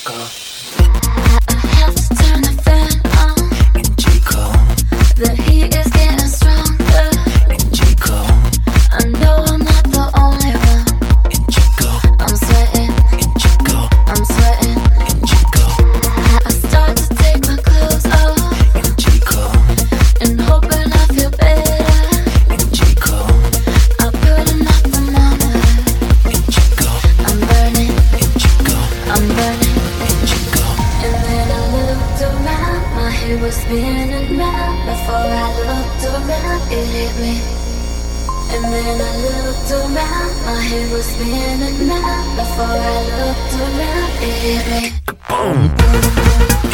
go. I have to turn the fan on. In Chico, The heat is getting stronger. in Chico, I know I'm not the only one. in Chico, I'm sweating, in Chico, I'm sweating. in Chico, I start to take my clothes off in Chico, and hoping I feel better. in Chico, I put on my thermometer. in Chico, I'm burning, in Chico, I'm burning. in Chico. And then I looked around, my head was spinning round. Before I looked around, it hit me. And then I looked around, my head was spinning round. Before I looked around, it hit me. Boom.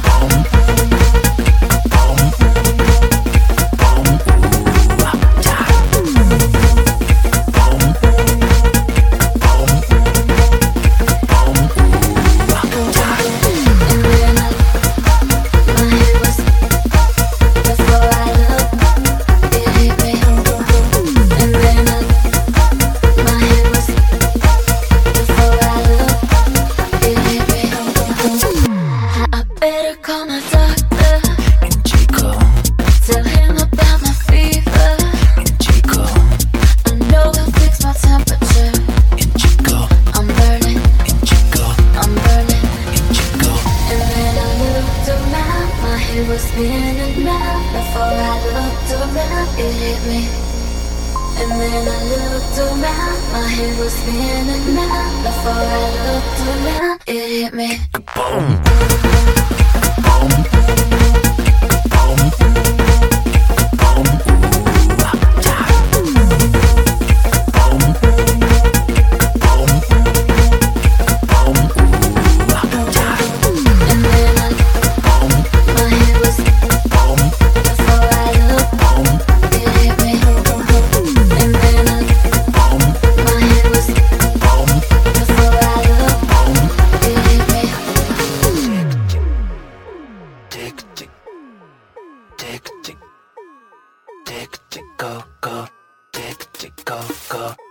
And then my head was, before I looked, it hit me. And then my head was, before I looked, it hit me. I better call my doctor, In Chico, tell him about my fever. in Chico, I know he'll fix my temperature. in Chico, I'm burning, in Chico, I'm burning. in Chico. And then I looked around, my head was spinning round. Before I looked around, it hit me. And then I looked around, my head was spinning round. Before I looked around, it hit me. Boom. And then my head was, before I looked, it hit me. And then my head was, before I looked, it hit me. Tick, tick, tick, tick, tick, tick, go, go, tick, tick, go, go.